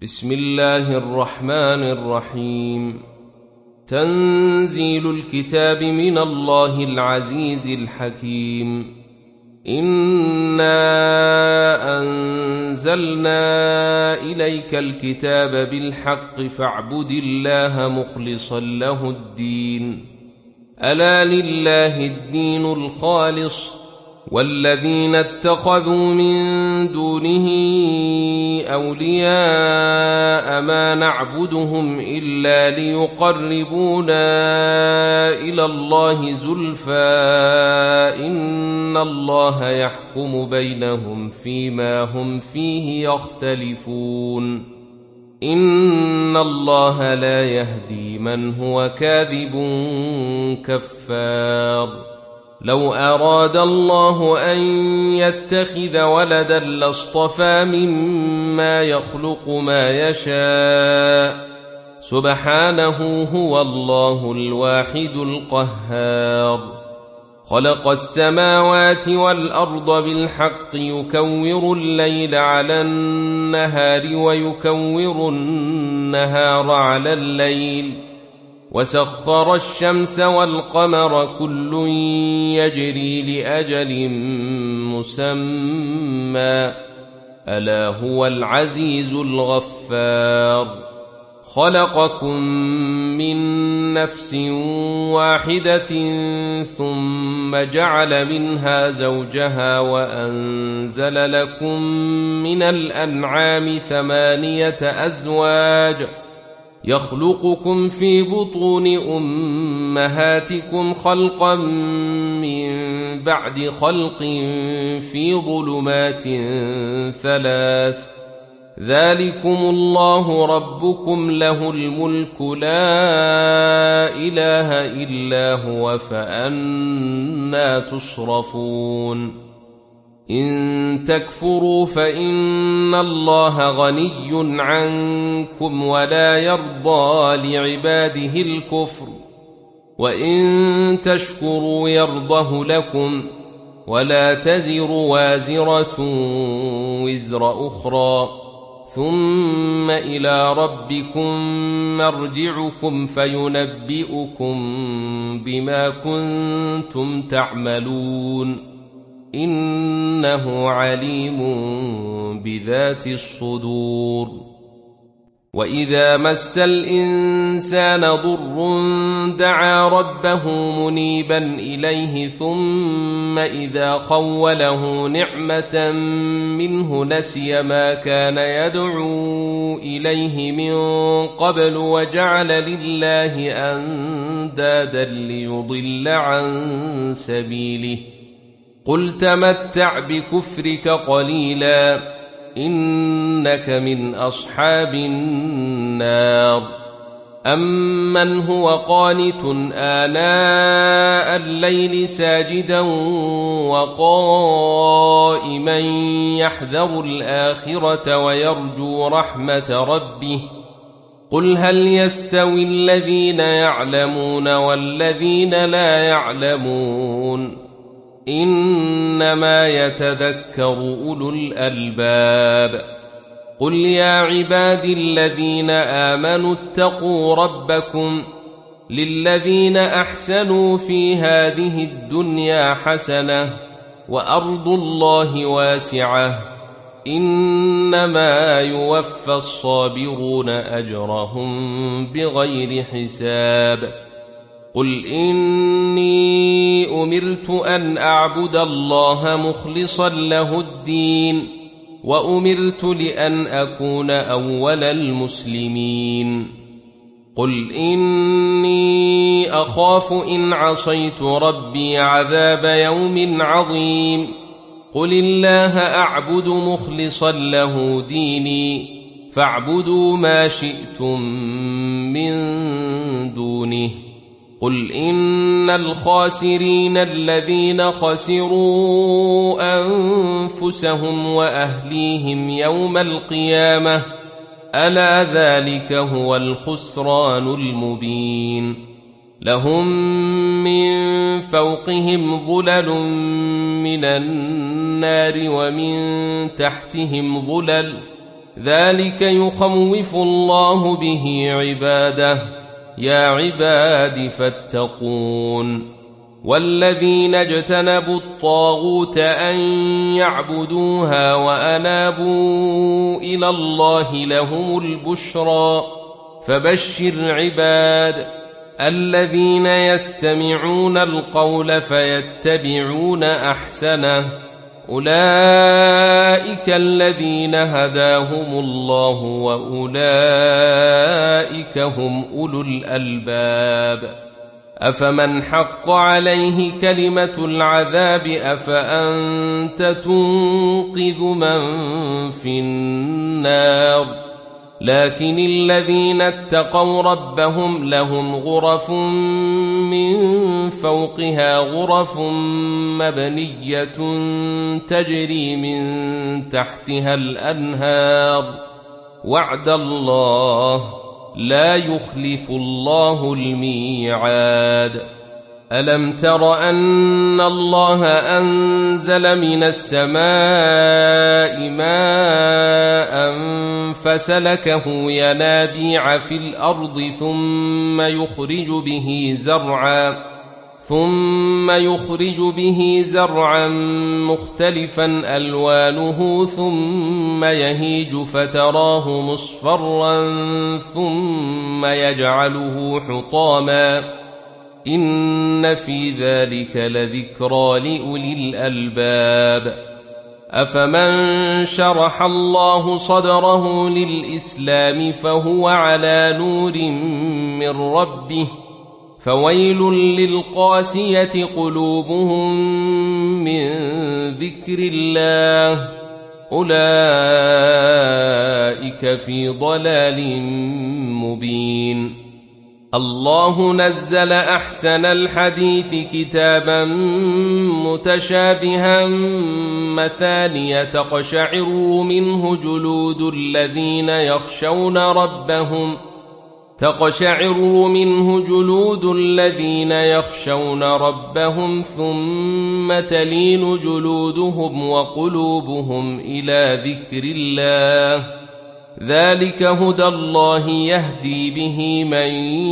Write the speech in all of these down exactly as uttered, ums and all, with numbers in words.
بسم الله الرحمن الرحيم. تنزيل الكتاب من الله العزيز الحكيم. إنا أنزلنا إليك الكتاب بالحق فاعبد الله مخلصا له الدين. ألا لله الدين الخالص، والذين اتخذوا من دونه أولياء ما نعبدهم إلا ليقربونا إلى الله زلفى إن الله يحكم بينهم فيما هم فيه يختلفون. إن الله لا يهدي من هو كاذب كفار. لو أراد الله أن يتخذ ولدا لاصطفى مما يخلق ما يشاء، سبحانه هو الله الواحد القهار. خلق السماوات والأرض بالحق يكور الليل على النهار ويكور النهار على الليل، وسخر الشمس والقمر كل يجري لأجل مسمى، ألا هو العزيز الغفار. خلقكم من نفس واحدة ثم جعل منها زوجها وأنزل لكم من الأنعام ثمانية أزواج يخلقكم في بطون أمهاتكم خلقا من بعد خلق في ظلمات ثلاث، ذلكم الله ربكم له الملك لا إله إلا هو فأنى تصرفون. إن تكفروا فإن الله غني عنكم ولا يرضى لعباده الكفر، وإن تشكروا يرضه لكم، ولا تزر وازرة وزر أخرى، ثم إلى ربكم مرجعكم فينبئكم بما كنتم تعملون، إنه عليم بذات الصدور. وإذا مس الإنسان ضر دعا ربه منيبا إليه ثم إذا خوله نعمة منه نسي ما كان يدعو إليه من قبل وجعل لله أندادا ليضل عن سبيله. قل تمتع بكفرك قليلا إنك من أصحاب النار. أمن هو قانت آناء الليل ساجدا وقائما يحذر الآخرة ويرجو رحمة ربه، قل هل يستوي الذين يعلمون والذين لا يعلمون، إنما يتذكر أولو الألباب. قل يا عبادي الذين آمنوا اتقوا ربكم للذين أحسنوا في هذه الدنيا حسنة وأرض الله واسعة، إنما يوفى الصابرون أجرهم بغير حساب. قل إني أمرت أن أعبد الله مخلصا له الدين، وأمرت لأن أكون أول المسلمين. قل إني أخاف إن عصيت ربي عذاب يوم عظيم. قل الله أعبد مخلصا له ديني، فاعبدوا ما شئتم من دونه. قل إن الخاسرين الذين خسروا أنفسهم وأهليهم يوم القيامة، ألا ذلك هو الخسران المبين. لهم من فوقهم ظلل من النار ومن تحتهم ظلل ذلك يخوف الله به عباده يا عباد فاتقون والذين اجتنبوا الطاغوت أن يعبدوها وأنابوا إلى الله لهم البشرى فبشر عباد الذين يستمعون القول فيتبعون أحسنه أولئك الذين هداهم الله وأولئك هم أولو الألباب أفمن حق عليه كلمة العذاب أفأنت تنقذ من في النار لكن الذين اتقوا ربهم لهم غرف من فوقها غرف مبنية تجري من تحتها الأنهار وعد الله لا يخلف الله الميعاد ألم تر أن الله أنزل من السماء ماء فسلكه ينابيع في الأرض ثم يخرج به زرعا ثم يخرج به زرعا مختلفا ألوانه ثم يهيج فتراه مصفرا ثم يجعله حطاما إن في ذلك لذكرى لأولي الألباب أفمن شرح الله صدره للإسلام فهو على نور من ربه فويل للقاسية قلوبهم من ذكر الله أولئك في ضلال مبين الله نزل أحسن الحديث كتابا متشابها مثانية تقشعر منه جلود الذين يخشون ربهم تقشعر منه جلود الذين يخشون ربهم ثم تلين جلودهم وقلوبهم إلى ذكر الله ذلك هدى الله يهدي به من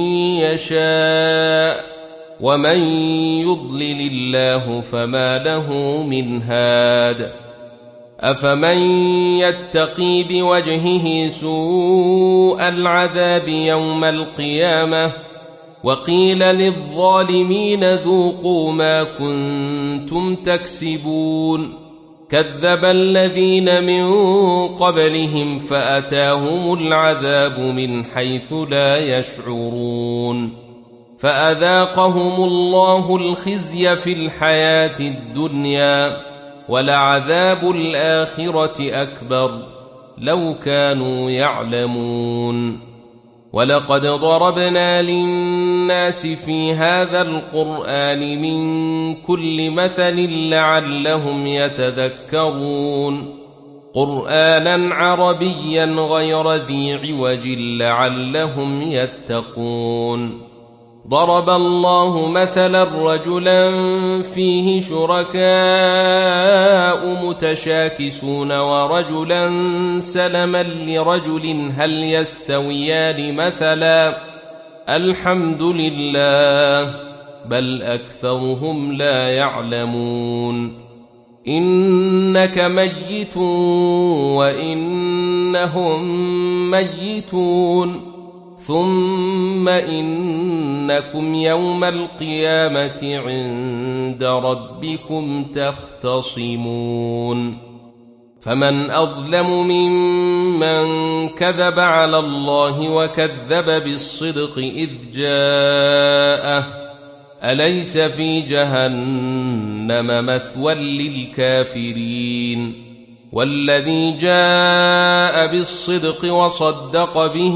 يشاء ومن يضلل الله فما له من هاد أفمن يتقي بوجهه سوء العذاب يوم القيامة وقيل للظالمين ذوقوا ما كنتم تكسبون كذب الذين من قبلهم فأتاهم العذاب من حيث لا يشعرون فأذاقهم الله الخزي في الحياة الدنيا ولعذاب الآخرة أكبر لو كانوا يعلمون ولقد ضربنا للناس في هذا القرآن من كل مثل لعلهم يتذكرون قرآنا عربيا غير ذي عوج لعلهم يتقون ضرب الله مثلا رجلا فيه شركاء متشاكسون ورجلا سلما لرجل هل يستويان مثلا الحمد لله بل أكثرهم لا يعلمون إنك ميت وإنهم ميتون ثم إنكم يوم القيامة عند ربكم تختصمون فمن أظلم ممن كذب على الله وكذب بالصدق إذ جاءه أليس في جهنم مثوى للكافرين والذي جاء بالصدق وصدق به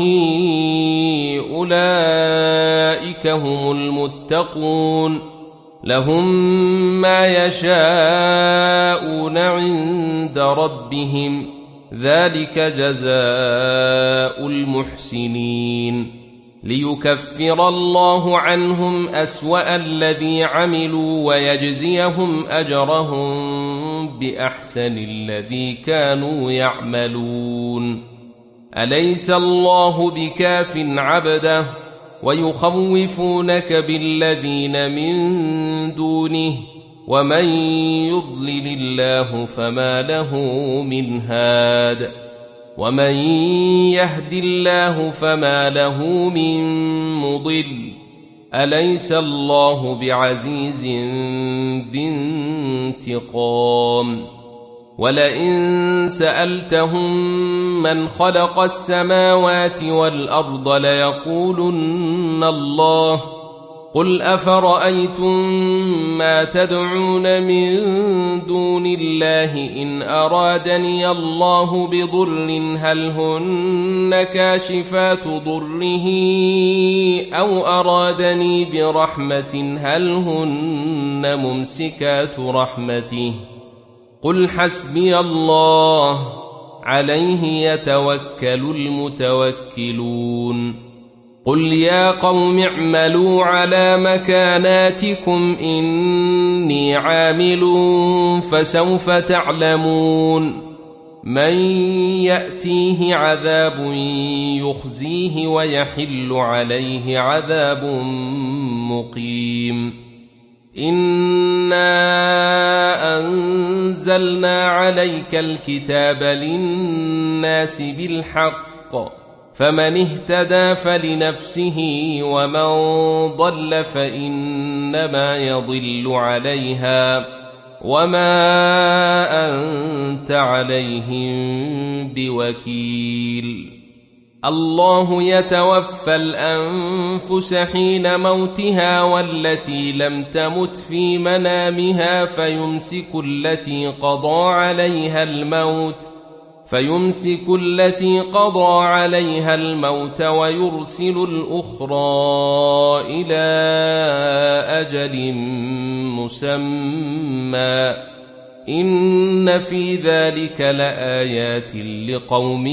أولئك هم المتقون لهم ما يشاءون عند ربهم ذلك جزاء المحسنين ليكفر الله عنهم أسوأ الذي عملوا ويجزيهم أجرهم بأحسن الذي كانوا يعملون أليس الله بكاف عبده ويخوفونك بالذين من دونه ومن يضلل الله فما له من هاد ومن يهد الله فما له من مضل أليس الله بعزيز ذي انتقام ولئن سألتهم من خلق السماوات والأرض ليقولن الله قل أفرأيتم ما تدعون من دون الله إن أرادني الله بضر هل هن كاشفات ضره أو أرادني برحمة هل هن ممسكات رحمته قل حسبي الله عليه يتوكل المتوكلون قل يا قوم اعملوا على مكاناتكم إني عامل فسوف تعلمون من يأتيه عذاب يخزيه ويحل عليه عذاب مقيم إنا أنزلنا عليك الكتاب للناس بالحق فمن اهتدى فلنفسه ومن ضل فإنما يضل عليها وما أنت عليهم بوكيل الله يتوفى الأنفس حين موتها والتي لم تمت في منامها فيمسك التي قضى عليها الموت فيمسك التي قضى عليها الموت ويرسل الأخرى إلى أجل مسمى إن في ذلك لآيات لقوم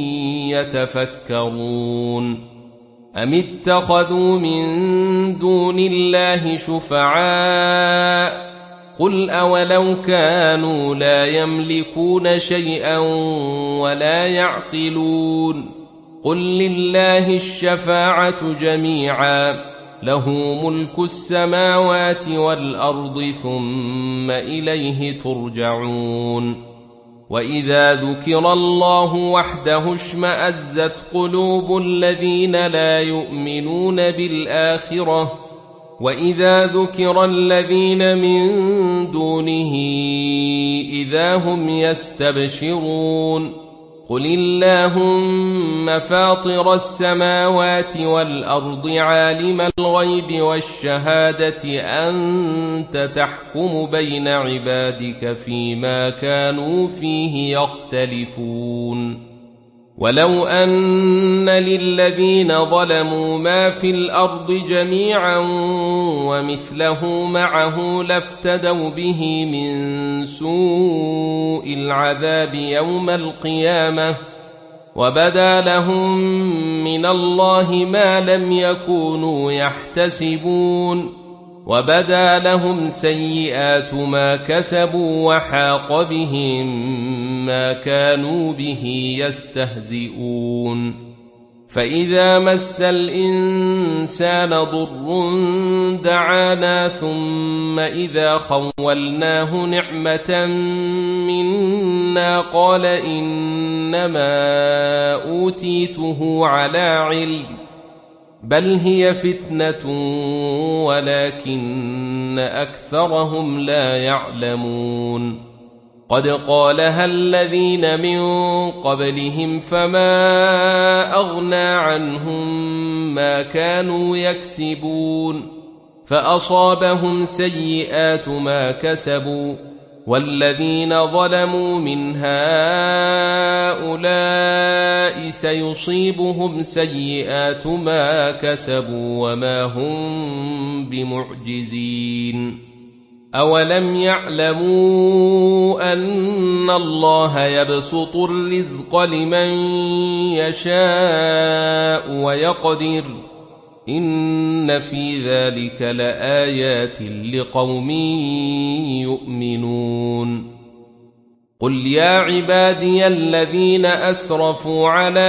يتفكرون أم اتخذوا من دون الله شفعاء قل أولو كانوا لا يملكون شيئا ولا يعقلون قل لله الشفاعة جميعا له ملك السماوات والأرض ثم إليه ترجعون وإذا ذكر الله وحده اشمأزت قلوب الذين لا يؤمنون بالآخرة وإذا ذكر الذين من دونه إذا هم يستبشرون قل اللهم فاطر السماوات والأرض عالم الغيب والشهادة أنت تحكم بين عبادك فيما كانوا فيه يختلفون ولو أن للذين ظلموا ما في الأرض جميعا ومثله معه لافتدوا به من سوء العذاب يوم القيامة وبدا لهم من الله ما لم يكونوا يحتسبون وبدا لهم سيئات ما كسبوا وحاق بهم ما كانوا به يستهزئون فإذا مس الإنسان ضر دعانا ثم إذا خولناه نعمة منا قال إنما أوتيته على علم بل هي فتنة ولكن أكثرهم لا يعلمون قد قالها الذين من قبلهم فما أغنى عنهم ما كانوا يكسبون فأصابهم سيئات ما كسبوا والذين ظلموا من هؤلاء سيصيبهم سيئات ما كسبوا وما هم بمعجزين أولم يعلموا أن الله يبسط الرزق لمن يشاء ويقدر إن في ذلك لآيات لقوم يؤمنون قل يا عبادي الذين أسرفوا على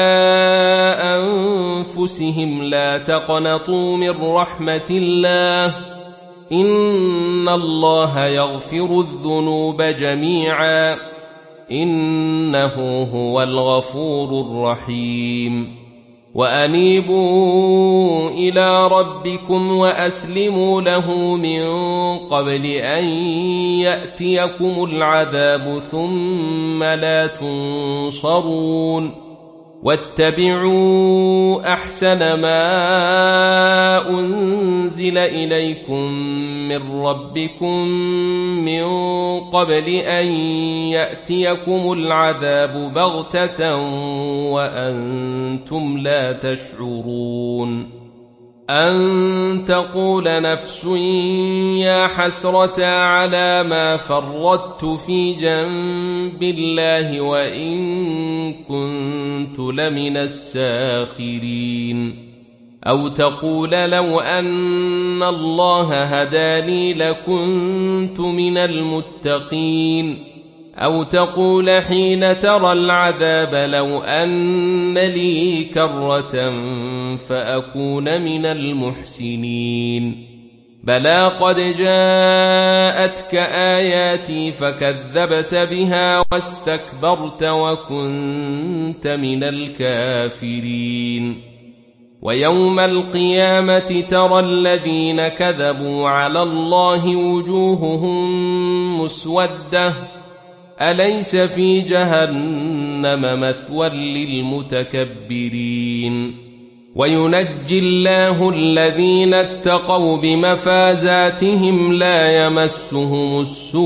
أنفسهم لا تقنطوا من رحمة الله إن الله يغفر الذنوب جميعا إنه هو الغفور الرحيم وأنيبوا إلى ربكم وأسلموا له من قبل أن يأتيكم العذاب ثم لا تنصرون واتبعوا أحسن ما أنزل إليكم من ربكم من قبل أن يأتيكم العذاب بغتة وأنتم لا تشعرون أن تقول نفس يا حسرة على ما فرطت في جنب الله وإن كنت لمن الساخرين أو تقول لو أن الله هداني لكنت من المتقين أو تقول حين ترى العذاب لو أن لي كرة فأكون من المحسنين بلى قد جاءتك آياتي فكذبت بها واستكبرت وكنت من الكافرين ويوم القيامة ترى الذين كذبوا على الله وجوههم مسودة أليس في جهنم مثوى للمتكبرين وينجي الله الذين اتقوا بمفازاتهم لا يمسهم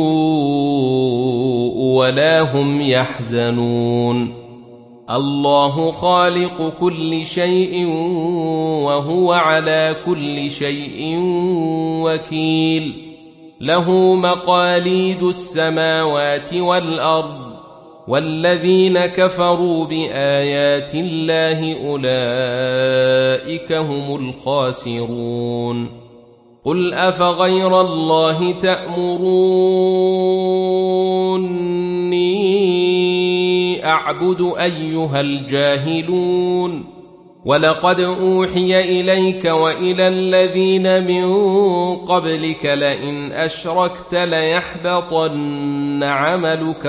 السوء ولا هم يحزنون الله خالق كل شيء وهو على كل شيء وكيل له مقاليد السماوات والأرض والذين كفروا بآيات الله أولئك هم الخاسرون قل أفغير الله تأمروني أعبد أيها الجاهلون ولقد أوحي إليك وإلى الذين من قبلك لئن أشركت ليحبطن عملك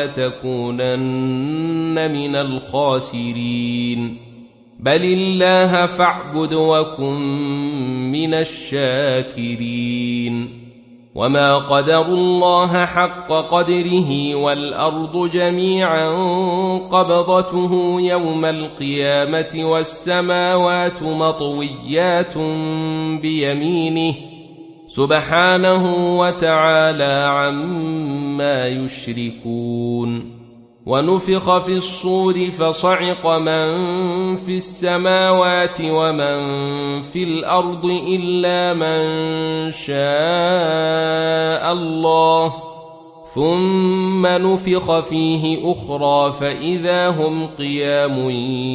ولتكونن من الخاسرين بل الله فاعبد وكن من الشاكرين وما قدروا الله حق قدره والأرض جميعا قبضته يوم القيامة والسماوات مطويات بيمينه سبحانه وتعالى عما يشركون ونفخ في الصور فصعق من في السماوات ومن في الأرض إلا من شاء الله ثم نفخ فيه أخرى فإذا هم قيام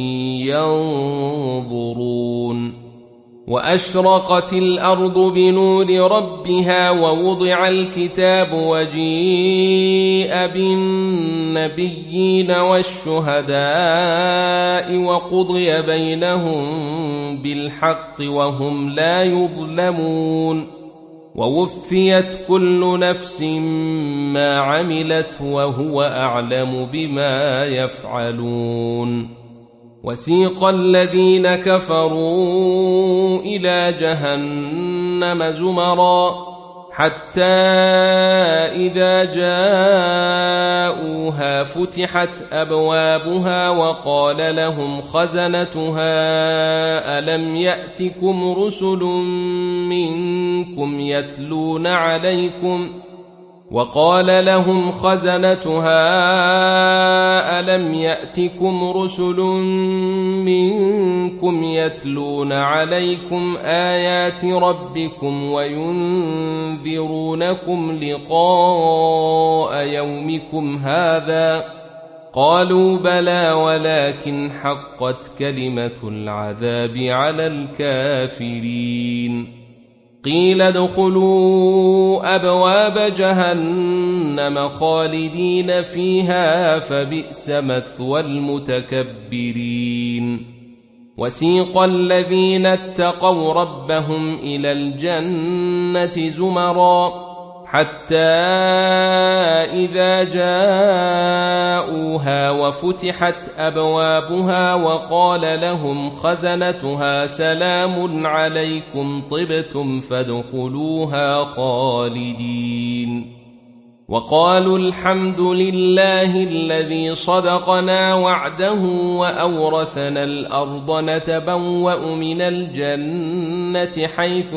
ينظرون وأشرقت الأرض بنور ربها ووضع الكتاب وجيء بالنبيين والشهداء وقضي بينهم بالحق وهم لا يظلمون ووفيت كل نفس ما عملت وهو أعلم بما يفعلون وسيق الذين كفروا إلى جهنم زمرا حتى إذا جاءوها فتحت أبوابها وقال لهم خزنتها ألم يأتكم رسل منكم يتلون عليكم وقال لهم خزنتها ألم يأتكم رسل منكم يتلون عليكم آيات ربكم وينذرونكم لقاء يومكم هذا قالوا بلى ولكن حقت كلمة العذاب على الكافرين قيل ادخلوا أبواب جهنم خالدين فيها فبئس مثوى المتكبرين وسيق الذين اتقوا ربهم إلى الجنة زمرا حتى إذا جاءوها وفتحت أبوابها وقال لهم خزنتها سلام عليكم طبتم فادخلوها خالدين وقالوا الحمد لله الذي صدقنا وعده وأورثنا الأرض نتبوأ من الجنة حيث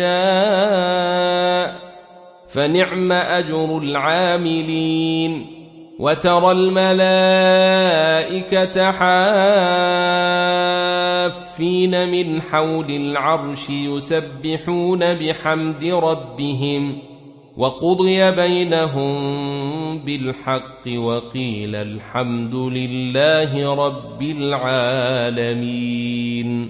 نشاء فنعم أجر العاملين وترى الملائكة حافين من حول العرش يسبحون بحمد ربهم وقضي بينهم بالحق وقيل الحمد لله رب العالمين.